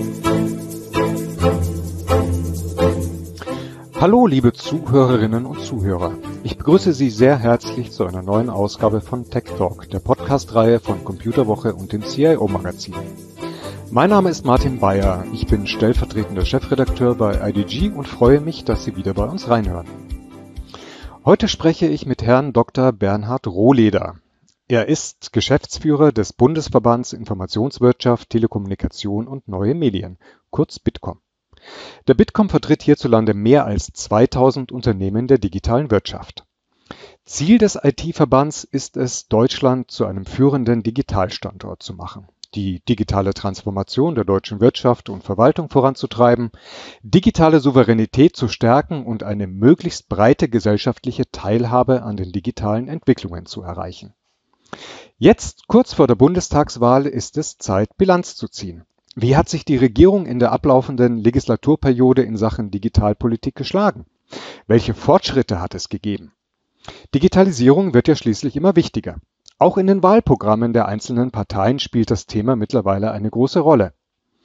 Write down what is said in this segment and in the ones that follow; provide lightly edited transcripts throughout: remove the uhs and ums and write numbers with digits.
Hallo liebe Zuhörerinnen und Zuhörer, ich begrüße Sie sehr herzlich zu einer neuen Ausgabe von Tech Talk, der Podcast-Reihe von Computerwoche und dem CIO-Magazin. Mein Name ist Martin Bayer, ich bin stellvertretender Chefredakteur bei IDG und freue mich, dass Sie wieder bei uns reinhören. Heute spreche ich mit Herrn Dr. Bernhard Rohleder. Er ist Geschäftsführer des Bundesverbands Informationswirtschaft, Telekommunikation und Neue Medien, kurz Bitkom. Der Bitkom vertritt hierzulande mehr als 2000 Unternehmen der digitalen Wirtschaft. Ziel des IT-Verbands ist es, Deutschland zu einem führenden Digitalstandort zu machen, die digitale Transformation der deutschen Wirtschaft und Verwaltung voranzutreiben, digitale Souveränität zu stärken und eine möglichst breite gesellschaftliche Teilhabe an den digitalen Entwicklungen zu erreichen. Jetzt, kurz vor der Bundestagswahl, ist es Zeit, Bilanz zu ziehen. Wie hat sich die Regierung in der ablaufenden Legislaturperiode in Sachen Digitalpolitik geschlagen? Welche Fortschritte hat es gegeben? Digitalisierung wird ja schließlich immer wichtiger. Auch in den Wahlprogrammen der einzelnen Parteien spielt das Thema mittlerweile eine große Rolle.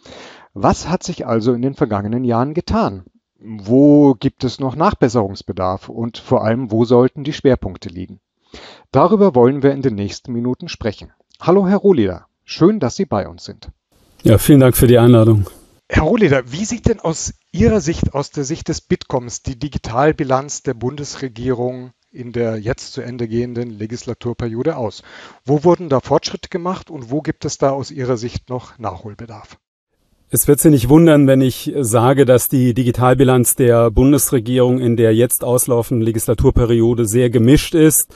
Was hat sich also in den vergangenen Jahren getan? Wo gibt es noch Nachbesserungsbedarf und vor allem, wo sollten die Schwerpunkte liegen? Darüber wollen wir in den nächsten Minuten sprechen. Hallo Herr Rohleder, schön, dass Sie bei uns sind. Ja, vielen Dank für die Einladung. Herr Rohleder, wie sieht denn aus Ihrer Sicht, aus der Sicht des Bitkoms, die Digitalbilanz der Bundesregierung in der jetzt zu Ende gehenden Legislaturperiode aus? Wo wurden da Fortschritte gemacht und wo gibt es da aus Ihrer Sicht noch Nachholbedarf? Es wird Sie nicht wundern, wenn ich sage, dass die Digitalbilanz der Bundesregierung in der jetzt auslaufenden Legislaturperiode sehr gemischt ist.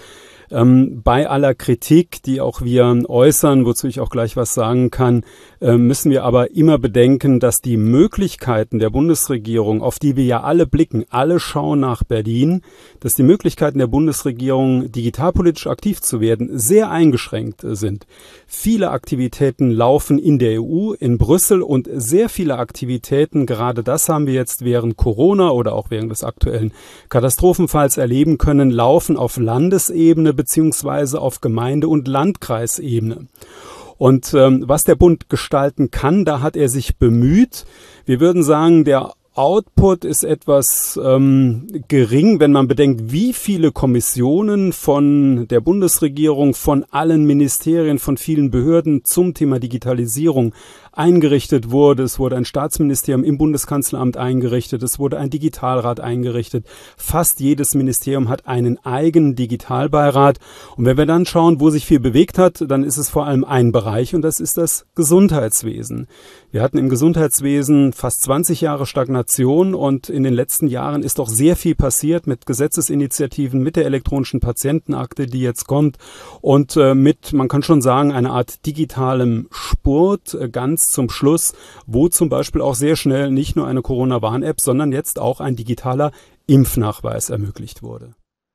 Bei aller Kritik, die auch wir äußern, wozu ich auch gleich was sagen kann, müssen wir aber immer bedenken, dass die Möglichkeiten der Bundesregierung, auf die wir ja alle blicken, alle schauen nach Berlin, dass die Möglichkeiten der Bundesregierung, digitalpolitisch aktiv zu werden, sehr eingeschränkt sind. Viele Aktivitäten laufen in der EU, in Brüssel und sehr viele Aktivitäten, gerade das haben wir jetzt während Corona oder auch während des aktuellen Katastrophenfalls erleben können, laufen auf Landesebene beziehungsweise auf Gemeinde- und Landkreisebene. Und was der Bund gestalten kann, da hat er sich bemüht. Wir würden sagen, der Output ist etwas gering, wenn man bedenkt, wie viele Kommissionen von der Bundesregierung, von allen Ministerien, von vielen Behörden zum Thema Digitalisierung eingerichtet wurde. Es wurde ein Staatsministerium im Bundeskanzleramt eingerichtet. Es wurde ein Digitalrat eingerichtet. Fast jedes Ministerium hat einen eigenen Digitalbeirat. Und wenn wir dann schauen, wo sich viel bewegt hat, dann ist es vor allem ein Bereich und das ist das Gesundheitswesen. Wir hatten im Gesundheitswesen fast 20 Jahre Stagnation und in den letzten Jahren ist doch sehr viel passiert mit Gesetzesinitiativen, mit der elektronischen Patientenakte, die jetzt kommt und mit, man kann schon sagen, einer Art digitalem Spurt ganz zum Schluss, wo zum Beispiel auch sehr schnell nicht nur eine Corona-Warn-App, sondern jetzt auch ein digitaler Impfnachweis ermöglicht wurde.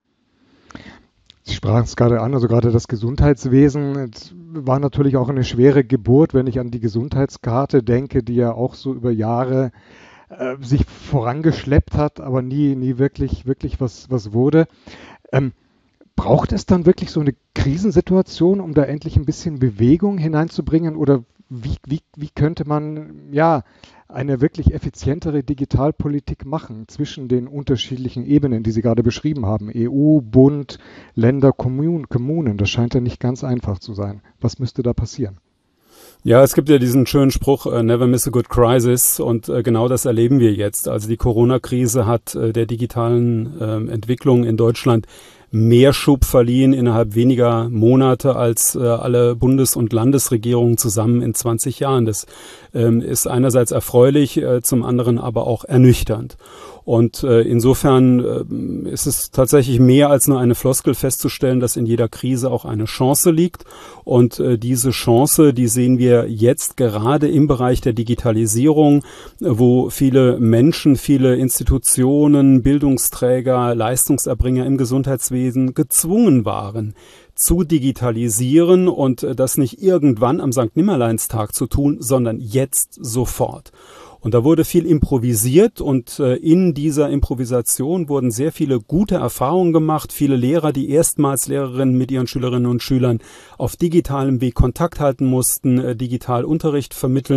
Sie sprachen es gerade an, also gerade das Gesundheitswesen war natürlich auch eine schwere Geburt, wenn ich an die Gesundheitskarte denke, die ja auch so über Jahre sich vorangeschleppt hat, aber nie wirklich was wurde. Braucht es dann wirklich so eine Krisensituation, um da endlich ein bisschen Bewegung hineinzubringen? Oder wie könnte man eine wirklich effizientere Digitalpolitik machen zwischen den unterschiedlichen Ebenen, die Sie gerade beschrieben haben? EU, Bund, Länder, Kommunen. Das scheint ja nicht ganz einfach zu sein. Was müsste da passieren? Ja, es gibt ja diesen schönen Spruch, never miss a good crisis, und genau das erleben wir jetzt. Also die Corona-Krise hat der digitalen Entwicklung in Deutschland mehr Schub verliehen innerhalb weniger Monate als alle Bundes- und Landesregierungen zusammen in 20 Jahren. Das ist einerseits erfreulich, zum anderen aber auch ernüchternd. Und insofern ist es tatsächlich mehr als nur eine Floskel festzustellen, dass in jeder Krise auch eine Chance liegt. Und diese Chance, die sehen wir jetzt gerade im Bereich der Digitalisierung, wo viele Menschen, viele Institutionen, Bildungsträger, Leistungserbringer im Gesundheitswesen gezwungen waren, zu digitalisieren und das nicht irgendwann am Sankt-Nimmerleins-Tag zu tun, sondern jetzt sofort. Und da wurde viel improvisiert und in dieser Improvisation wurden sehr viele gute Erfahrungen gemacht. Viele Lehrer, die erstmals Lehrerinnen mit ihren Schülerinnen und Schülern auf digitalem Weg Kontakt halten mussten, digital Unterricht vermitteln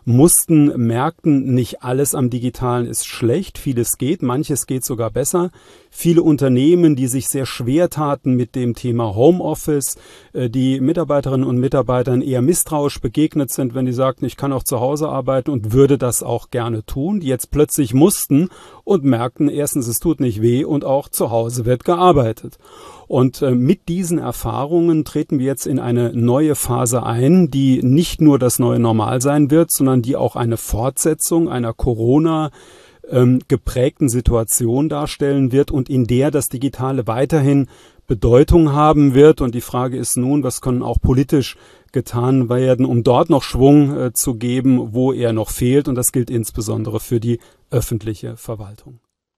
mussten, merkten, nicht alles am Digitalen ist schlecht, vieles geht, manches geht sogar besser. Viele Unternehmen, die sich sehr schwer taten mit dem Thema Homeoffice, die Mitarbeiterinnen und Mitarbeitern eher misstrauisch begegnet sind, wenn die sagten, ich kann auch zu Hause arbeiten und würde das auch gerne tun, die jetzt plötzlich mussten und merkten, erstens, es tut nicht weh und auch zu Hause wird gearbeitet. Und mit diesen Erfahrungen treten wir jetzt in eine neue Phase ein, die nicht nur das neue Normal sein wird, sondern die auch eine Fortsetzung einer geprägten Situation darstellen wird und in der das Digitale weiterhin Bedeutung haben wird. Und die Frage ist nun, was kann auch politisch getan werden, um dort noch Schwung zu geben, wo er noch fehlt. Und das gilt insbesondere für die öffentliche Verwaltung.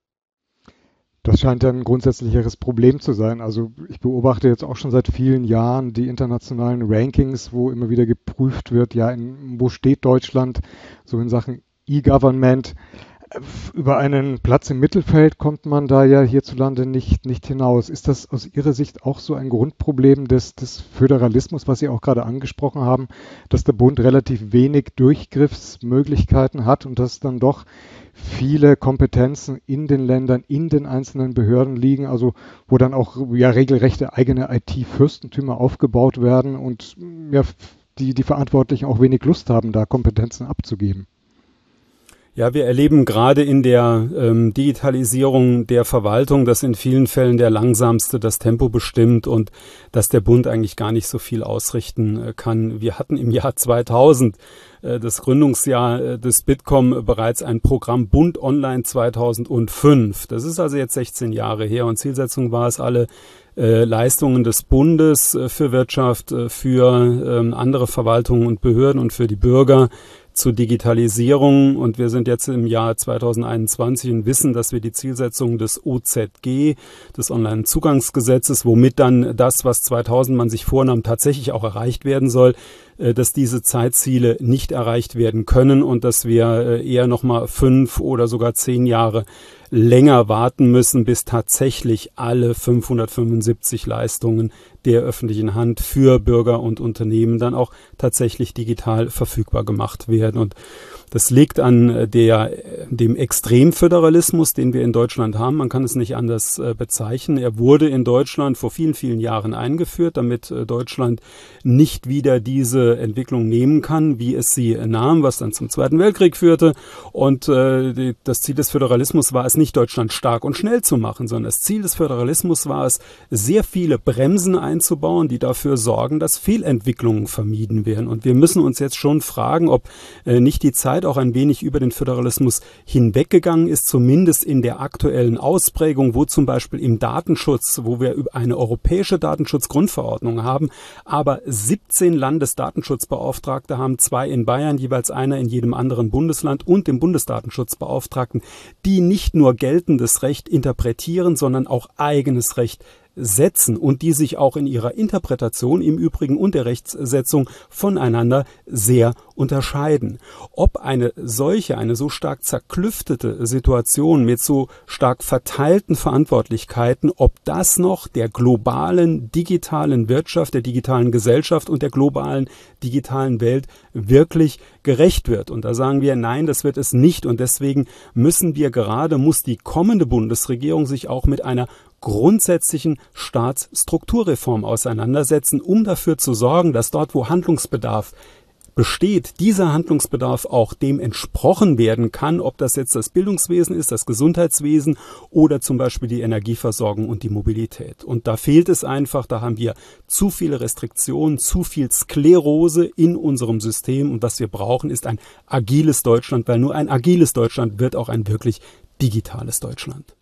Das scheint ja ein grundsätzlicheres Problem zu sein. Also ich beobachte jetzt auch schon seit vielen Jahren die internationalen Rankings, wo immer wieder geprüft wird, ja, wo steht Deutschland so in Sachen E-Government. Über einen Platz im Mittelfeld kommt man da ja hierzulande nicht hinaus. Ist das aus Ihrer Sicht auch so ein Grundproblem des Föderalismus, was Sie auch gerade angesprochen haben, dass der Bund relativ wenig Durchgriffsmöglichkeiten hat und dass dann doch viele Kompetenzen in den Ländern, in den einzelnen Behörden liegen, also wo dann auch ja regelrechte eigene IT-Fürstentümer aufgebaut werden und ja, die Verantwortlichen auch wenig Lust haben, da Kompetenzen abzugeben? Ja, wir erleben gerade in der Digitalisierung der Verwaltung, dass in vielen Fällen der Langsamste das Tempo bestimmt und dass der Bund eigentlich gar nicht so viel ausrichten kann. Wir hatten im Jahr 2000, das Gründungsjahr des Bitkom, bereits ein Programm Bund Online 2005. Das ist also jetzt 16 Jahre her und Zielsetzung war es, alle Leistungen des Bundes für Wirtschaft, für andere Verwaltungen und Behörden und für die Bürger zur Digitalisierung, und wir sind jetzt im Jahr 2021 und wissen, dass wir die Zielsetzung des OZG, des Onlinezugangsgesetzes, womit dann das, was 2000 man sich vornahm, tatsächlich auch erreicht werden soll, dass diese Zeitziele nicht erreicht werden können und dass wir eher nochmal 5 oder sogar 10 Jahre länger warten müssen, bis tatsächlich alle 575 Leistungen der öffentlichen Hand für Bürger und Unternehmen dann auch tatsächlich digital verfügbar gemacht werden. Und das liegt an dem Extremföderalismus, den wir in Deutschland haben. Man kann es nicht anders bezeichnen. Er wurde in Deutschland vor vielen, vielen Jahren eingeführt, damit Deutschland nicht wieder diese Entwicklung nehmen kann, wie es sie nahm, was dann zum Zweiten Weltkrieg führte. Und das Ziel des Föderalismus war es nicht, Deutschland stark und schnell zu machen, sondern das Ziel des Föderalismus war es, sehr viele Bremsen einzubauen, die dafür sorgen, dass Fehlentwicklungen vermieden werden. Und wir müssen uns jetzt schon fragen, ob nicht die Zeit auch ein wenig über den Föderalismus hinweggegangen ist, zumindest in der aktuellen Ausprägung, wo zum Beispiel im Datenschutz, wo wir eine europäische Datenschutzgrundverordnung haben, aber 17 Landesdatenschutzbeauftragte haben, 2 in Bayern, jeweils einer in jedem anderen Bundesland und dem Bundesdatenschutzbeauftragten, die nicht nur geltendes Recht interpretieren, sondern auch eigenes Recht setzen und die sich auch in ihrer Interpretation im Übrigen und der Rechtssetzung voneinander sehr unterscheiden. Ob eine so stark zerklüftete Situation mit so stark verteilten Verantwortlichkeiten, ob das noch der globalen digitalen Wirtschaft, der digitalen Gesellschaft und der globalen digitalen Welt wirklich gerecht wird. Und da sagen wir, nein, das wird es nicht. Und deswegen muss die kommende Bundesregierung sich auch mit einer grundsätzlichen Staatsstrukturreform auseinandersetzen, um dafür zu sorgen, dass dort, wo Handlungsbedarf besteht, dieser Handlungsbedarf auch dem entsprochen werden kann, ob das jetzt das Bildungswesen ist, das Gesundheitswesen oder zum Beispiel die Energieversorgung und die Mobilität. Und da fehlt es einfach, da haben wir zu viele Restriktionen, zu viel Sklerose in unserem System, und was wir brauchen, ist ein agiles Deutschland, weil nur ein agiles Deutschland wird auch ein wirklich digitales Deutschland.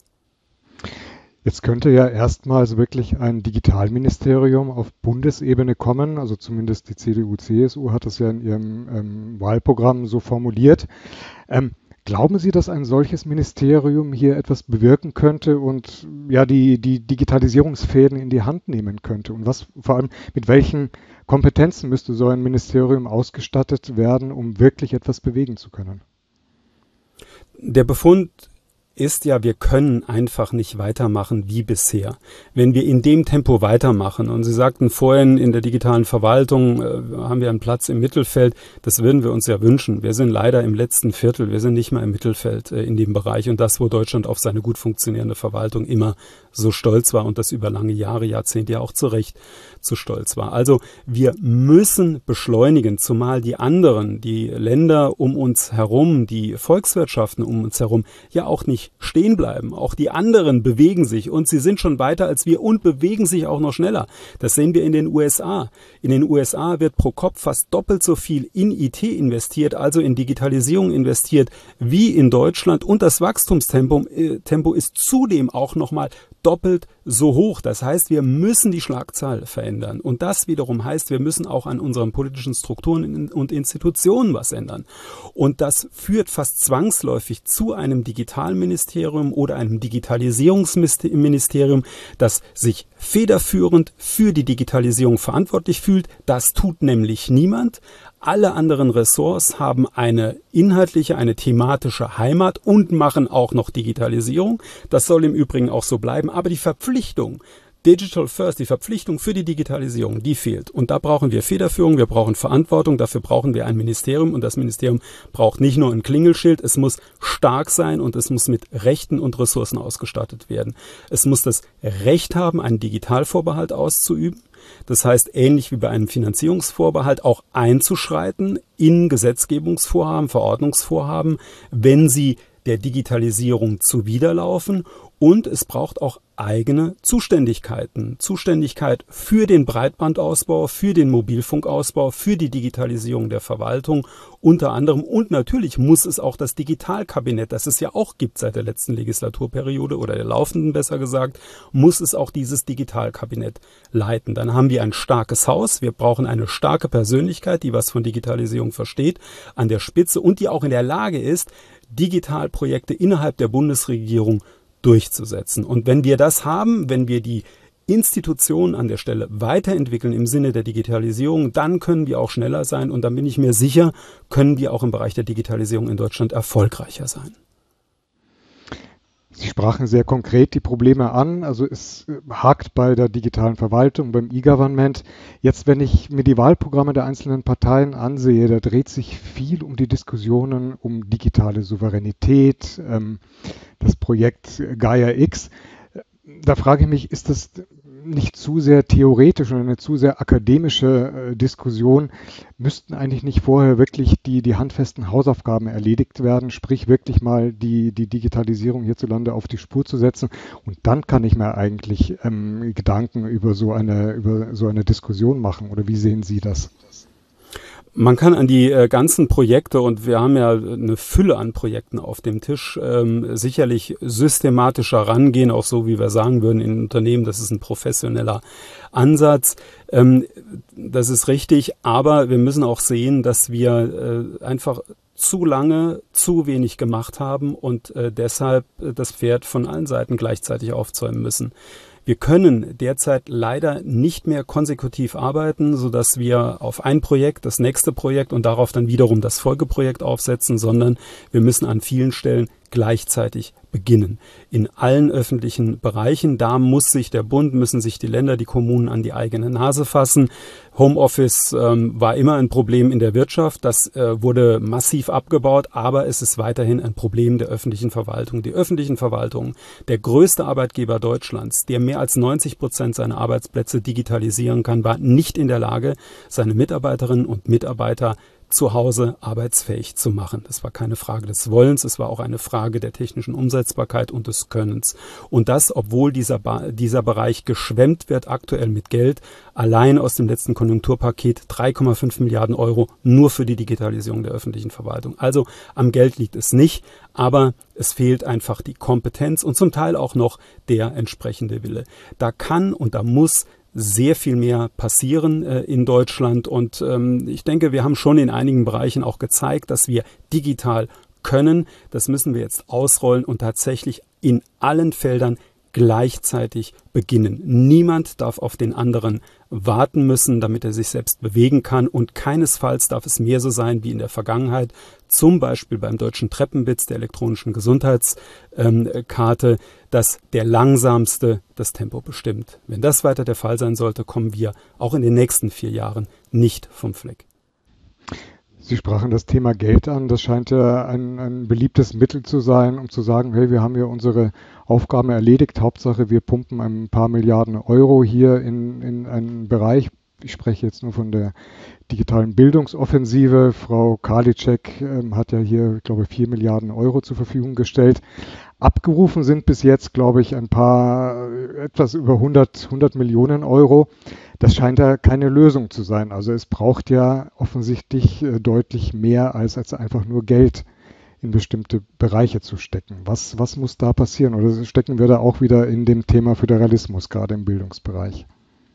Jetzt könnte ja erstmals wirklich ein Digitalministerium auf Bundesebene kommen, also zumindest die CDU/CSU hat das ja in ihrem Wahlprogramm so formuliert. Glauben Sie, dass ein solches Ministerium hier etwas bewirken könnte und ja die Digitalisierungsfäden in die Hand nehmen könnte? Und vor allem mit welchen Kompetenzen müsste so ein Ministerium ausgestattet werden, um wirklich etwas bewegen zu können? Der Befund ist ja, wir können einfach nicht weitermachen wie bisher. Wenn wir in dem Tempo weitermachen, und Sie sagten vorhin, in der digitalen Verwaltung haben wir einen Platz im Mittelfeld, das würden wir uns ja wünschen. Wir sind leider im letzten Viertel, wir sind nicht mal im Mittelfeld in dem Bereich, und das, wo Deutschland auf seine gut funktionierende Verwaltung immer so stolz war und das über lange Jahre, Jahrzehnte ja auch zu Recht so stolz war. Also wir müssen beschleunigen, zumal die anderen, die Länder um uns herum, die Volkswirtschaften um uns herum ja auch nicht stehen bleiben. Auch die anderen bewegen sich, und sie sind schon weiter als wir und bewegen sich auch noch schneller. Das sehen wir in den USA. In den USA wird pro Kopf fast doppelt so viel in IT investiert, also in Digitalisierung investiert, wie in Deutschland, und das Wachstumstempo ist zudem auch nochmal doppelt so hoch. Das heißt, wir müssen die Schlagzahl verändern. Und das wiederum heißt, wir müssen auch an unseren politischen Strukturen und Institutionen was ändern. Und das führt fast zwangsläufig zu einem Digitalministerium oder einem Digitalisierungsministerium, das sich federführend für die Digitalisierung verantwortlich fühlt. Das tut nämlich niemand. Alle anderen Ressorts haben eine inhaltliche, eine thematische Heimat und machen auch noch Digitalisierung. Das soll im Übrigen auch so bleiben. Aber die Verpflichtung, Digital First, die Verpflichtung für die Digitalisierung, die fehlt. Und da brauchen wir Federführung, wir brauchen Verantwortung, dafür brauchen wir ein Ministerium. Und das Ministerium braucht nicht nur ein Klingelschild, es muss stark sein und es muss mit Rechten und Ressourcen ausgestattet werden. Es muss das Recht haben, einen Digitalvorbehalt auszuüben. Das heißt, ähnlich wie bei einem Finanzierungsvorbehalt auch einzuschreiten in Gesetzgebungsvorhaben, Verordnungsvorhaben, wenn sie der Digitalisierung zuwiderlaufen. Und es braucht auch eigene Zuständigkeiten. Zuständigkeit für den Breitbandausbau, für den Mobilfunkausbau, für die Digitalisierung der Verwaltung unter anderem. Und natürlich muss es auch das Digitalkabinett, das es ja auch gibt seit der letzten Legislaturperiode oder der laufenden besser gesagt, muss es auch dieses Digitalkabinett leiten. Dann haben wir ein starkes Haus. Wir brauchen eine starke Persönlichkeit, die was von Digitalisierung versteht, an der Spitze und die auch in der Lage ist, Digitalprojekte innerhalb der Bundesregierung durchzusetzen. Und wenn wir das haben, wenn wir die Institutionen an der Stelle weiterentwickeln im Sinne der Digitalisierung, dann können wir auch schneller sein, und dann bin ich mir sicher, können wir auch im Bereich der Digitalisierung in Deutschland erfolgreicher sein. Sie sprachen sehr konkret die Probleme an. Also es hakt bei der digitalen Verwaltung, beim E-Government. Jetzt, wenn ich mir die Wahlprogramme der einzelnen Parteien ansehe, da dreht sich viel um die Diskussionen um digitale Souveränität, das Projekt Gaia X. Da frage ich mich, ist das nicht zu sehr theoretisch oder eine zu sehr akademische Diskussion? Müssten eigentlich nicht vorher wirklich die handfesten Hausaufgaben erledigt werden, sprich wirklich mal die Digitalisierung hierzulande auf die Spur zu setzen? Und dann kann ich mir eigentlich Gedanken über so eine Diskussion machen. Oder wie sehen Sie das? Man kann an die ganzen Projekte, und wir haben ja eine Fülle an Projekten auf dem Tisch, sicherlich systematischer rangehen, auch so, wie wir sagen würden in Unternehmen, das ist ein professioneller Ansatz. Das ist richtig, aber wir müssen auch sehen, dass wir einfach zu lange zu wenig gemacht haben und deshalb das Pferd von allen Seiten gleichzeitig aufzäumen müssen. Wir können derzeit leider nicht mehr konsekutiv arbeiten, sodass wir auf ein Projekt, das nächste Projekt und darauf dann wiederum das Folgeprojekt aufsetzen, sondern wir müssen an vielen Stellen gleichzeitig beginnen. In allen öffentlichen Bereichen, da muss sich der Bund, müssen sich die Länder, die Kommunen an die eigene Nase fassen. Homeoffice war immer ein Problem in der Wirtschaft, das wurde massiv abgebaut, aber es ist weiterhin ein Problem der öffentlichen Verwaltung. Die öffentlichen Verwaltungen, der größte Arbeitgeber Deutschlands, der mehr als 90% seiner Arbeitsplätze digitalisieren kann, war nicht in der Lage, seine Mitarbeiterinnen und Mitarbeiter zu Hause arbeitsfähig zu machen. Das war keine Frage des Wollens, es war auch eine Frage der technischen Umsetzbarkeit und des Könnens. Und das, obwohl dieser Bereich geschwemmt wird aktuell mit Geld, allein aus dem letzten Konjunkturpaket 3,5 Milliarden Euro nur für die Digitalisierung der öffentlichen Verwaltung. Also am Geld liegt es nicht, aber es fehlt einfach die Kompetenz und zum Teil auch noch der entsprechende Wille. Da kann und da muss sehr viel mehr passieren in Deutschland und ich denke, wir haben schon in einigen Bereichen auch gezeigt, dass wir digital können. Das müssen wir jetzt ausrollen und tatsächlich in allen Feldern gleichzeitig beginnen. Niemand darf auf den anderen warten müssen, damit er sich selbst bewegen kann. Und keinesfalls darf es mehr so sein wie in der Vergangenheit, zum Beispiel beim deutschen Treppenwitz, der elektronischen Gesundheitskarte, dass der Langsamste das Tempo bestimmt. Wenn das weiter der Fall sein sollte, kommen wir auch in den nächsten 4 Jahren nicht vom Fleck. Sie sprachen das Thema Geld an. Das scheint ja ein beliebtes Mittel zu sein, um zu sagen, hey, wir haben hier unsere Aufgaben erledigt. Hauptsache, wir pumpen ein paar Milliarden Euro hier in einen Bereich. Ich spreche jetzt nur von der digitalen Bildungsoffensive. Frau Karliczek hat ja hier, ich glaube, 4 Milliarden Euro zur Verfügung gestellt. Abgerufen sind bis jetzt, glaube ich, etwas über 100 Millionen Euro. Das scheint ja keine Lösung zu sein. Also es braucht ja offensichtlich deutlich mehr als einfach nur Geld in bestimmte Bereiche zu stecken. Was muss da passieren? Oder stecken wir da auch wieder in dem Thema Föderalismus, gerade im Bildungsbereich?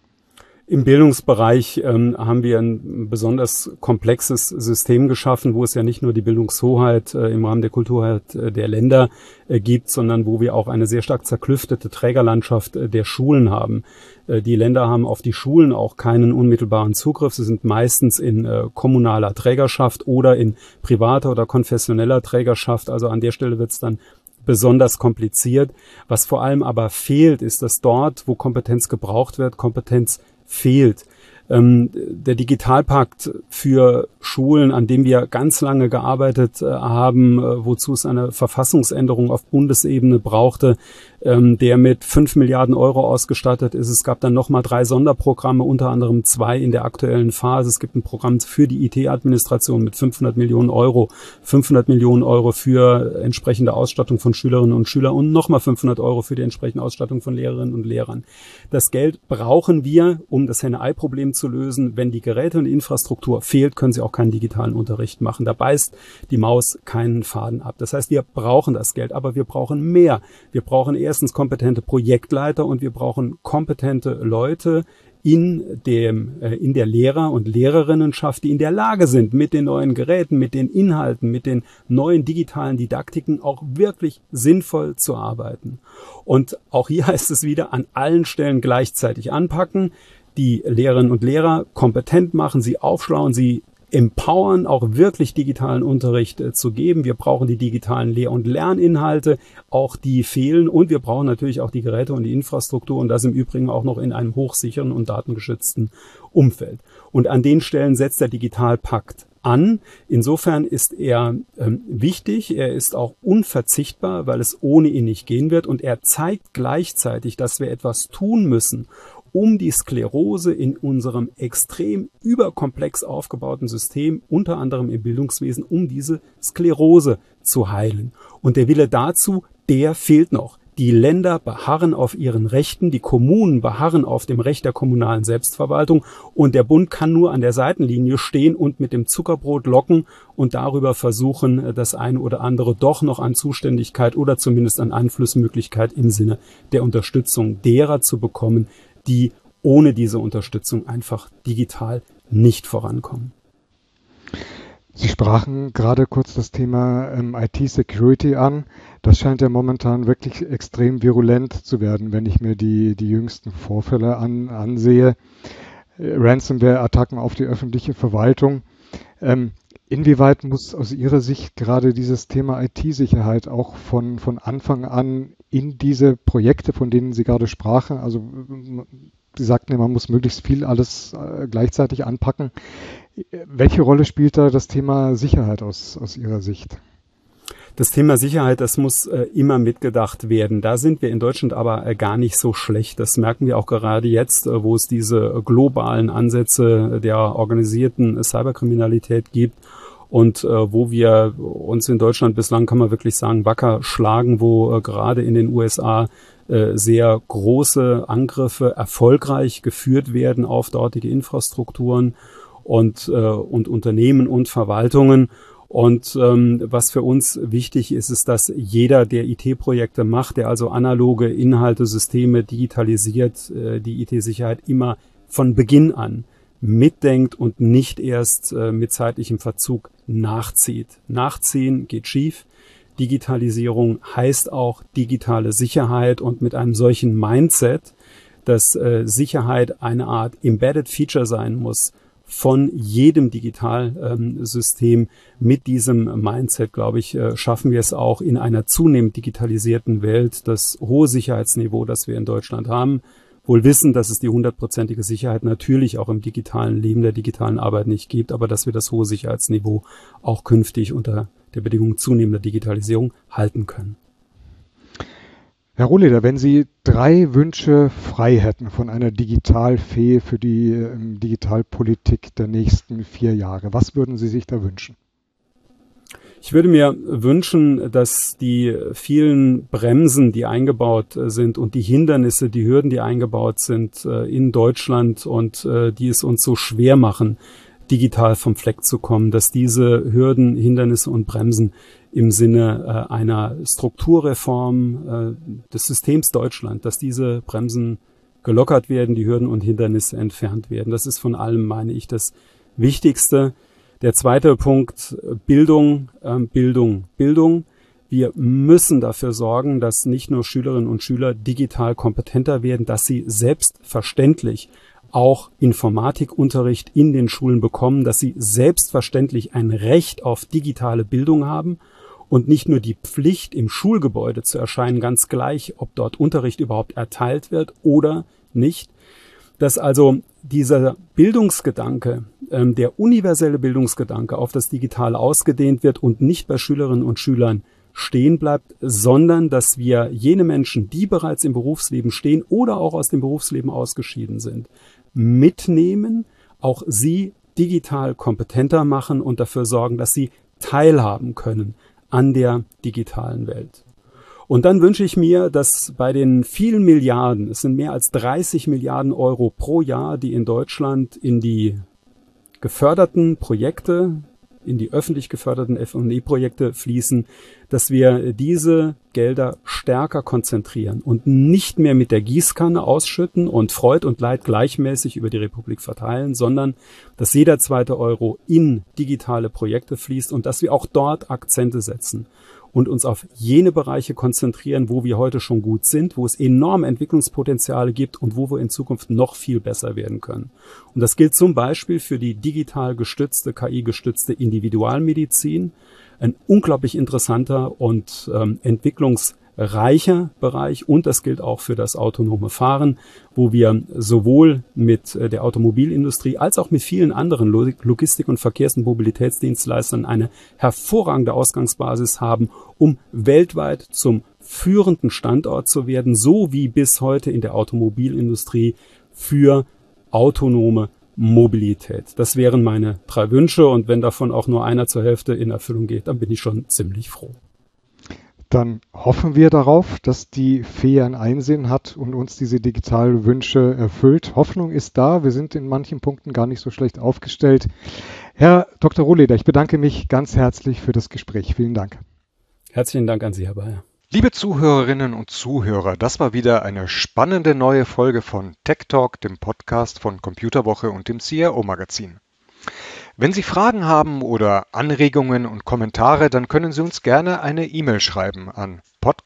Im Bildungsbereich haben wir ein besonders komplexes System geschaffen, wo es ja nicht nur die Bildungshoheit im Rahmen der Kulturhoheit der Länder gibt, sondern wo wir auch eine sehr stark zerklüftete Trägerlandschaft der Schulen haben. Die Länder haben auf die Schulen auch keinen unmittelbaren Zugriff. Sie sind meistens in kommunaler Trägerschaft oder in privater oder konfessioneller Trägerschaft. Also an der Stelle wird es dann besonders kompliziert. Was vor allem aber fehlt, ist, dass dort, wo Kompetenz gebraucht wird, Kompetenz fehlt. Der Digitalpakt für Schulen, an dem wir ganz lange gearbeitet haben, wozu es eine Verfassungsänderung auf Bundesebene brauchte, der mit 5 Milliarden Euro ausgestattet ist. Es gab dann nochmal 3 Sonderprogramme, unter anderem 2 in der aktuellen Phase. Es gibt ein Programm für die IT-Administration mit 500 Millionen Euro, 500 Millionen Euro für entsprechende Ausstattung von Schülerinnen und Schülern und nochmal 500 Euro für die entsprechende Ausstattung von Lehrerinnen und Lehrern. Das Geld brauchen wir, um das Henne-Ei-Problem zu lösen. Wenn die Geräte und die Infrastruktur fehlt, können Sie auch keinen digitalen Unterricht machen. Da beißt die Maus keinen Faden ab. Das heißt, wir brauchen das Geld, aber wir brauchen mehr. Wir brauchen erstens kompetente Projektleiter und wir brauchen kompetente Leute in der Lehrer- und Lehrerinnenschaft, die in der Lage sind, mit den neuen Geräten, mit den Inhalten, mit den neuen digitalen Didaktiken auch wirklich sinnvoll zu arbeiten. Und auch hier heißt es wieder, an allen Stellen gleichzeitig anpacken, die Lehrerinnen und Lehrer kompetent machen, sie aufschlauen, sie empowern, auch wirklich digitalen Unterricht zu geben. Wir brauchen die digitalen Lehr- und Lerninhalte, auch die fehlen, und wir brauchen natürlich auch die Geräte und die Infrastruktur, und das im Übrigen auch noch in einem hochsicheren und datengeschützten Umfeld. Und an den Stellen setzt der Digitalpakt an. Insofern ist er wichtig, er ist auch unverzichtbar, weil es ohne ihn nicht gehen wird, und er zeigt gleichzeitig, dass wir etwas tun müssen, um die Sklerose in unserem extrem überkomplex aufgebauten System, unter anderem im Bildungswesen, um diese Sklerose zu heilen. Und der Wille dazu, der fehlt noch. Die Länder beharren auf ihren Rechten, die Kommunen beharren auf dem Recht der kommunalen Selbstverwaltung, und der Bund kann nur an der Seitenlinie stehen und mit dem Zuckerbrot locken und darüber versuchen, das eine oder andere doch noch an Zuständigkeit oder zumindest an Einflussmöglichkeit im Sinne der Unterstützung derer zu bekommen, die ohne diese Unterstützung einfach digital nicht vorankommen. Sie sprachen gerade kurz das Thema IT-Security an. Das scheint ja momentan wirklich extrem virulent zu werden, wenn ich mir die jüngsten Vorfälle ansehe. Ransomware-Attacken auf die öffentliche Verwaltung. Inwieweit muss aus Ihrer Sicht gerade dieses Thema IT-Sicherheit auch von Anfang an in diese Projekte, von denen Sie gerade sprachen, also Sie sagten ja, man muss möglichst viel alles gleichzeitig anpacken. Welche Rolle spielt da das Thema Sicherheit aus Ihrer Sicht? Das Thema Sicherheit, das muss immer mitgedacht werden. Da sind wir in Deutschland aber gar nicht so schlecht. Das merken wir auch gerade jetzt, wo es diese globalen Ansätze der organisierten Cyberkriminalität gibt und wo wir uns in Deutschland bislang, kann man wirklich sagen, wacker schlagen, wo gerade in den USA sehr große Angriffe erfolgreich geführt werden auf dortige Infrastrukturen und Unternehmen und Verwaltungen. Und was für uns wichtig ist, ist, dass jeder, der IT-Projekte macht, der also analoge Inhalte, Systeme digitalisiert, die IT-Sicherheit immer von Beginn an mitdenkt und nicht erst mit zeitlichem Verzug nachzieht. Nachziehen geht schief. Digitalisierung heißt auch digitale Sicherheit, und mit einem solchen Mindset, dass Sicherheit eine Art Embedded Feature sein muss von jedem Digitalsystem. Mit diesem Mindset, glaube ich, schaffen wir es auch in einer zunehmend digitalisierten Welt, das hohe Sicherheitsniveau, das wir in Deutschland haben, wohl wissen, dass es die 100%ige Sicherheit natürlich auch im digitalen Leben, der digitalen Arbeit nicht gibt, aber dass wir das hohe Sicherheitsniveau auch künftig unter der Bedingung zunehmender Digitalisierung halten können. Herr Rohleder, wenn Sie 3 Wünsche frei hätten von einer Digitalfee für die Digitalpolitik der nächsten 4 Jahre, was würden Sie sich da wünschen? Ich würde mir wünschen, dass die vielen Bremsen, die eingebaut sind und die Hindernisse, die Hürden, die eingebaut sind in Deutschland und die es uns so schwer machen, digital vom Fleck zu kommen, dass diese Hürden, Hindernisse und Bremsen im Sinne einer Strukturreform des Systems Deutschland, dass diese Bremsen gelockert werden, die Hürden und Hindernisse entfernt werden. Das ist von allem, meine ich, das Wichtigste. Der zweite Punkt, Bildung. Wir müssen dafür sorgen, dass nicht nur Schülerinnen und Schüler digital kompetenter werden, dass sie selbstverständlich auch Informatikunterricht in den Schulen bekommen, dass sie selbstverständlich ein Recht auf digitale Bildung haben und nicht nur die Pflicht, im Schulgebäude zu erscheinen, ganz gleich, ob dort Unterricht überhaupt erteilt wird oder nicht. Dass also dieser Bildungsgedanke, der universelle Bildungsgedanke auf das Digitale ausgedehnt wird und nicht bei Schülerinnen und Schülern stehen bleibt, sondern dass wir jene Menschen, die bereits im Berufsleben stehen oder auch aus dem Berufsleben ausgeschieden sind, mitnehmen, auch sie digital kompetenter machen und dafür sorgen, dass sie teilhaben können an der digitalen Welt. Und dann wünsche ich mir, dass bei den vielen Milliarden, es sind mehr als 30 Milliarden Euro pro Jahr, die in Deutschland in die geförderten Projekte, in die öffentlich geförderten F&E-Projekte fließen, dass wir diese Gelder stärker konzentrieren und nicht mehr mit der Gießkanne ausschütten und Freud und Leid gleichmäßig über die Republik verteilen, sondern dass jeder zweite Euro in digitale Projekte fließt und dass wir auch dort Akzente setzen und uns auf jene Bereiche konzentrieren, wo wir heute schon gut sind, wo es enorme Entwicklungspotenziale gibt und wo wir in Zukunft noch viel besser werden können. Und das gilt zum Beispiel für die digital gestützte, KI-gestützte Individualmedizin, ein unglaublich interessanter und entwicklungsreicher Bereich, und das gilt auch für das autonome Fahren, wo wir sowohl mit der Automobilindustrie als auch mit vielen anderen Logistik- und Verkehrs- und Mobilitätsdienstleistern eine hervorragende Ausgangsbasis haben, um weltweit zum führenden Standort zu werden, so wie bis heute in der Automobilindustrie für autonome Mobilität. Das wären meine 3 Wünsche, und wenn davon auch nur einer zur Hälfte in Erfüllung geht, dann bin ich schon ziemlich froh. Dann hoffen wir darauf, dass die Fee ein Einsehen hat und uns diese digitalen Wünsche erfüllt. Hoffnung ist da. Wir sind in manchen Punkten gar nicht so schlecht aufgestellt. Herr Dr. Rohleder, ich bedanke mich ganz herzlich für das Gespräch. Vielen Dank. Herzlichen Dank an Sie, Herr Bayer. Liebe Zuhörerinnen und Zuhörer, das war wieder eine spannende neue Folge von Tech Talk, dem Podcast von Computerwoche und dem CIO-Magazin. Wenn Sie Fragen haben oder Anregungen und Kommentare, dann können Sie uns gerne eine E-Mail schreiben an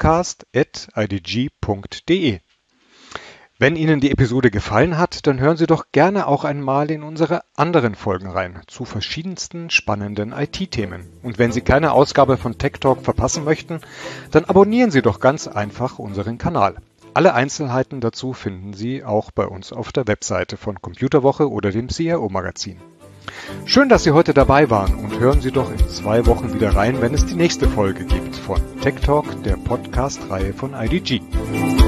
podcast@idg.de. Wenn Ihnen die Episode gefallen hat, dann hören Sie doch gerne auch einmal in unsere anderen Folgen rein, zu verschiedensten spannenden IT-Themen. Und wenn Sie keine Ausgabe von Tech Talk verpassen möchten, dann abonnieren Sie doch ganz einfach unseren Kanal. Alle Einzelheiten dazu finden Sie auch bei uns auf der Webseite von Computerwoche oder dem CIO-Magazin. Schön, dass Sie heute dabei waren, und hören Sie doch in 2 Wochen wieder rein, wenn es die nächste Folge gibt von Tech Talk, der Podcast-Reihe von IDG.